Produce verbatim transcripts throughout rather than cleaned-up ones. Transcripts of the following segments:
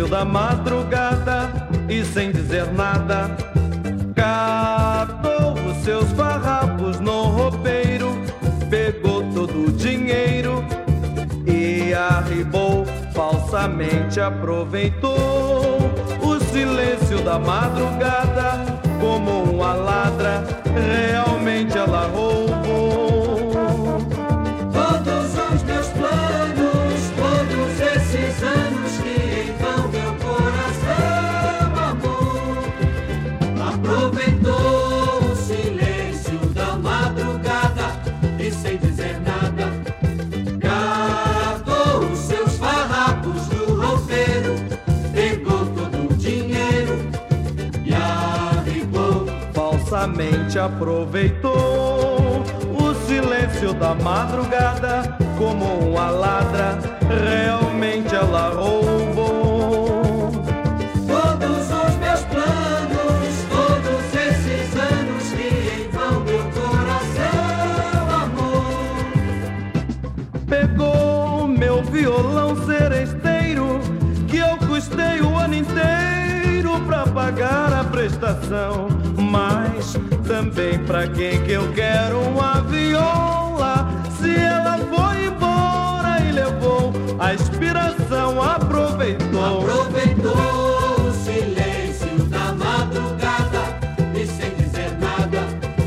silêncio da madrugada e sem dizer nada, catou os seus farrapos no roupeiro, pegou todo o dinheiro e arribou, falsamente aproveitou o silêncio da madrugada como uma ladra, realmente ela roubou. Todos os meus planos, todos esses anos que em vão meu coração amou, aproveitou o silêncio da madrugada e sem dizer nada, catou os seus farrapos no roupeiro, pegou todo o dinheiro e arribou, falsamente aproveitou o silêncio da madrugada como uma ladra, realmente ela roubou. Todos os meus planos, todos esses anos que em vão meu coração amou, Pegou meu violão seresteiro que eu custei o ano inteiro pra pagar a prestação, mas também pra quem que eu quero uma viola, se ela foi embora e levou a inspiração, aproveitou. aproveitou o silêncio da madrugada e sem dizer nada,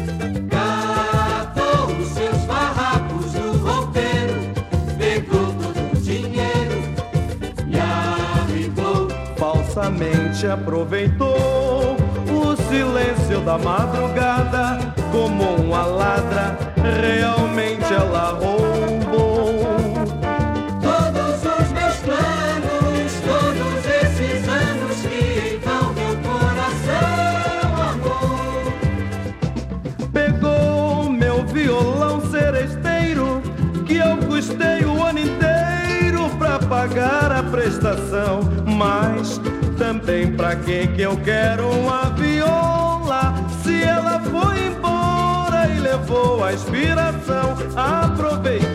catou os seus farrapos no roupeiro, pegou todo o dinheiro e arribou, Falsamente aproveitou o silêncio da madrugada como uma ladra, realmente ela roubou. todos os meus planos, todos esses anos que em vão meu coração amou, Pegou meu violão seresteiro que eu custei o ano inteiro pra pagar a prestação, mas também pra quem que eu quero uma viola, se ela foi embora e levou a inspiração, aproveitou.